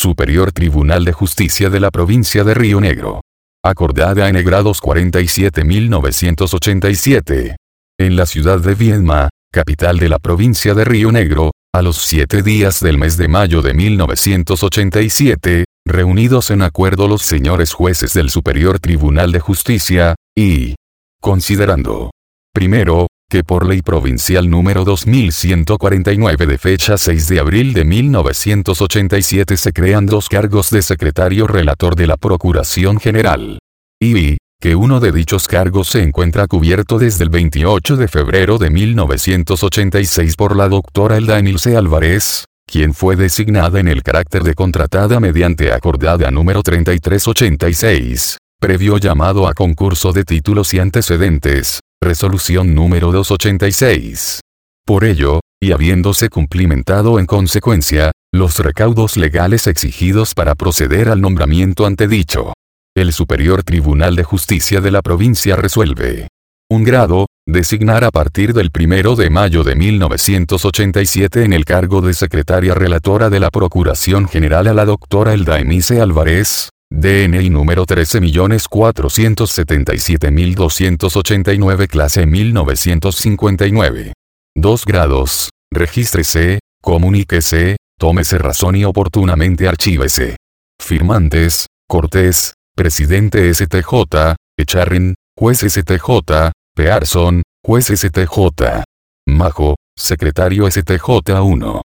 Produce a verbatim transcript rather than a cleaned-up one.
Superior Tribunal de Justicia de la Provincia de Río Negro. Acordada en el grados cuarenta y siete mil novecientos ochenta y siete. En la ciudad de Viedma, capital de la provincia de Río Negro, a los siete días del mes de mayo de mil novecientos ochenta y siete, reunidos en acuerdo los señores jueces del Superior Tribunal de Justicia, y considerando, primero, que por ley provincial número dos mil ciento cuarenta y nueve de fecha seis de abril de mil novecientos ochenta y siete se crean dos cargos de secretario relator de la Procuración General. Y, que uno de dichos cargos se encuentra cubierto desde el veintiocho de febrero de mil novecientos ochenta y seis por la doctora Elda Enilce Álvarez, quien fue designada en el carácter de contratada mediante acordada número treinta y tres ochenta y seis, previo llamado a concurso de títulos y antecedentes, resolución número doscientos ochenta y seis. Por ello, y habiéndose cumplimentado en consecuencia, los recaudos legales exigidos para proceder al nombramiento antedicho, el Superior Tribunal de Justicia de la provincia resuelve. Un grado, designar a partir del primero de mayo de mil novecientos ochenta y siete en el cargo de secretaria relatora de la Procuración General a la doctora Elda Enilce Álvarez, D N I número trece millones cuatrocientos setenta y siete mil doscientos ochenta y nueve clase mil novecientos cincuenta y nueve. Dos grados, regístrese, comuníquese, tómese razón y oportunamente archívese. Firmantes, Cortés, Presidente S T J, Echarren, Juez S T J, Pearson, Juez S T J. Majo, Secretario S T J uno.